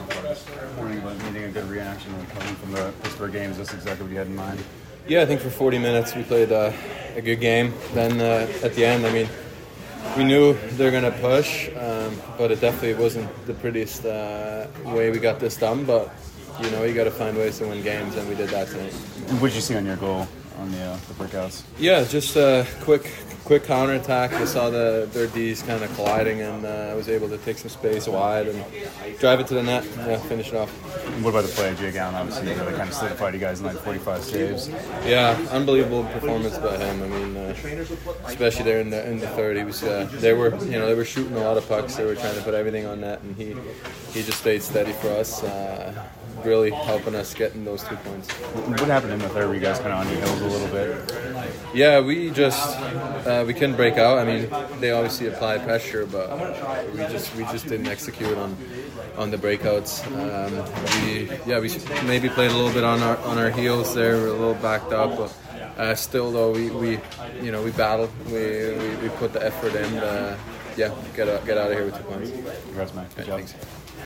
Morning, but needing a good reaction when coming from the Pittsburgh game. Is this exactly what you had in mind? Yeah, I think for 40 minutes we played a good game. Then at the end, I mean, we knew they're going to push, but it definitely wasn't the prettiest way we got this done. But, you know, you got to find ways to win games, and we did that tonight. What did you see on your goal on the breakouts? Yeah, just a quick counterattack. I saw their D's kind of colliding, and I was able to take some space wide and drive it to the net. Yeah, finish it off. And what about the play? Jake Allen obviously really kind of solidified you guys in like 45 saves. Yeah, unbelievable performance by him. I mean, especially there in the third, he was. They were shooting a lot of pucks. They were trying to put everything on net, and he just stayed steady for us. Really helping us getting those 2 points. What happened in the third? Were you guys kind of on your heels a little bit? Yeah, we just we couldn't break out. I mean, they obviously applied pressure, but we just didn't execute on the breakouts. We maybe played a little bit on our heels there. We're a little backed up, but still though we battled. We put the effort in. Get out of here with 2 points. Congrats, man. Good job. Thanks.